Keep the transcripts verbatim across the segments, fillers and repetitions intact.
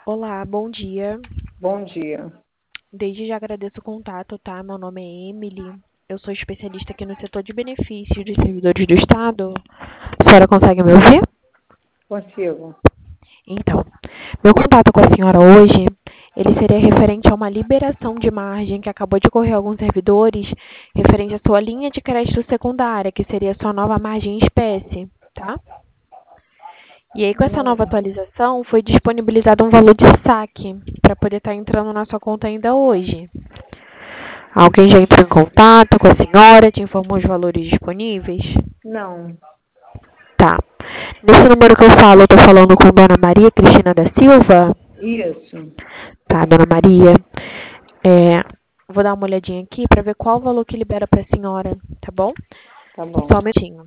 Olá, bom dia. Bom dia. Desde já agradeço o contato, tá? Meu nome é Emily. Eu sou especialista aqui no setor de benefícios dos servidores do Estado. A senhora consegue me ouvir? Consigo. Então, meu contato com a senhora hoje, ele seria referente a uma liberação de margem que acabou de ocorrer a alguns servidores, referente à sua linha de crédito secundária, que seria a sua nova margem em espécie, tá? E aí, com essa nova atualização, foi disponibilizado um valor de saque para poder estar entrando na sua conta ainda hoje. Alguém já entrou em contato com a senhora, te informou os valores disponíveis? Não. Tá. Nesse número que eu falo, eu estou falando com Dona Maria Cristina da Silva? Isso. Tá, Dona Maria. É, vou dar uma olhadinha aqui para ver qual o valor que libera para a senhora, tá bom? Tá bom. Só um minutinho.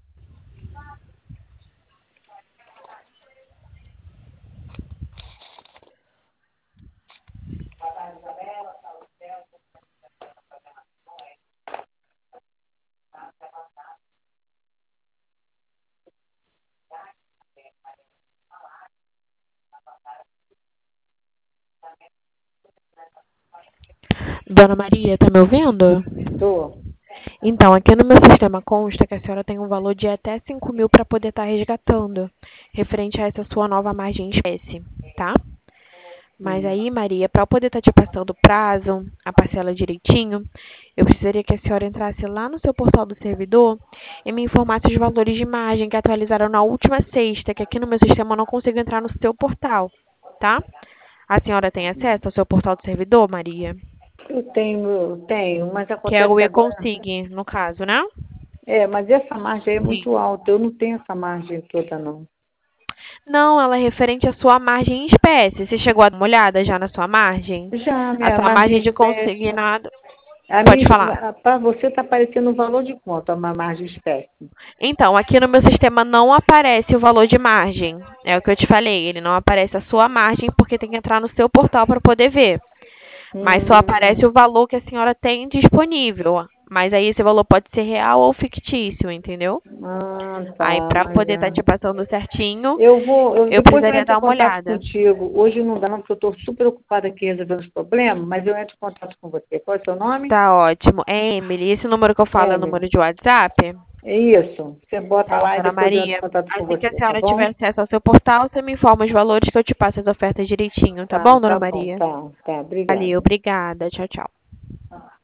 Dona Maria, tá me ouvindo? Tô. Então, aqui no meu sistema consta que a senhora tem um valor de até cinco mil para poder estar resgatando, referente a essa sua nova margem em espécie, tá? Mas Hum. aí, Maria, para eu poder estar te passando o prazo, a parcela direitinho, eu precisaria que a senhora entrasse lá no seu portal do servidor e me informasse os valores de margem que atualizaram na última sexta, que aqui no meu sistema eu não consigo entrar no seu portal, tá? A senhora tem acesso ao seu portal do servidor, Maria? Eu tenho, eu tenho, mas Que é o acontece agora. e-consig, no caso, né? É, mas essa margem aí é Sim. muito alta. Eu não tenho essa margem toda, não. Não, ela é referente à sua margem em espécie. Você chegou a dar uma olhada já na sua margem? Já, A minha sua margem margem de de espécie. consignado. A Pode minha, falar. para você está aparecendo o valor de quanto, a margem de espécie? Então, aqui no meu sistema não aparece o valor de margem. É o que eu te falei. Ele não aparece a sua margem porque tem que entrar no seu portal para poder ver. Mas só Hum. aparece o valor que a senhora tem disponível. Mas aí esse valor pode ser real ou fictício, entendeu? Ah, Aí, tá, para mas poder estar é. te passando certinho, Eu vou, eu, eu depois eu precisaria entro em dar uma contato olhada. contigo. Hoje não dá não, porque eu estou super ocupada aqui resolvendo os problemas, mas eu entro em contato com você. Qual é o seu nome? Tá ótimo. É, Emily, esse número que eu falo é o Emily. número de WhatsApp? É isso. Você bota Tá, lá e dona depois eu entro em Maria. contato com Assim que a você, tá senhora bom? tiver acesso ao seu portal, você me informa os valores que eu te passo as ofertas direitinho, tá Tá, bom, dona tá bom, Maria? tá, tá. Valeu, Obrigada. obrigada. Tchau, tchau.